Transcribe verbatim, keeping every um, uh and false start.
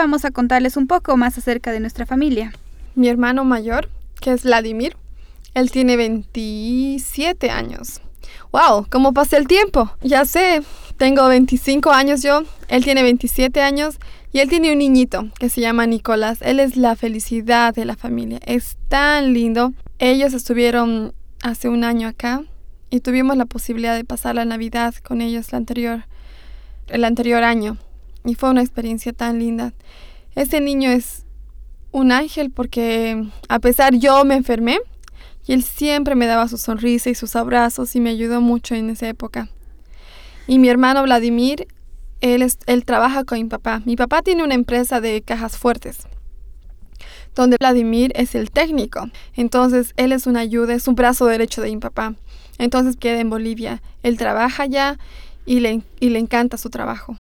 vamos a contarles un poco más acerca de nuestra familia. Mi hermano mayor, que es Vladimir, él tiene veintisiete años. ¡Wow! ¿Cómo pasa el tiempo? Ya sé, tengo veinticinco años yo, él tiene veintisiete años y él tiene un niñito que se llama Nicolás. Él es la felicidad de la familia. Es tan lindo. Ellos estuvieron hace un año acá y tuvimos la posibilidad de pasar la Navidad con ellos el anterior, el anterior año. Y fue una experiencia tan linda. Este niño es un ángel porque a pesar yo me enfermé y él siempre me daba su sonrisa y sus abrazos y me ayudó mucho en esa época. Y mi hermano Vladimir, él, es, él trabaja con mi papá. Mi papá tiene una empresa de cajas fuertes, donde Vladimir es el técnico. Entonces, él es una ayuda, es un brazo derecho de mi papá. Entonces, queda en Bolivia. Él trabaja allá y le, y le encanta su trabajo.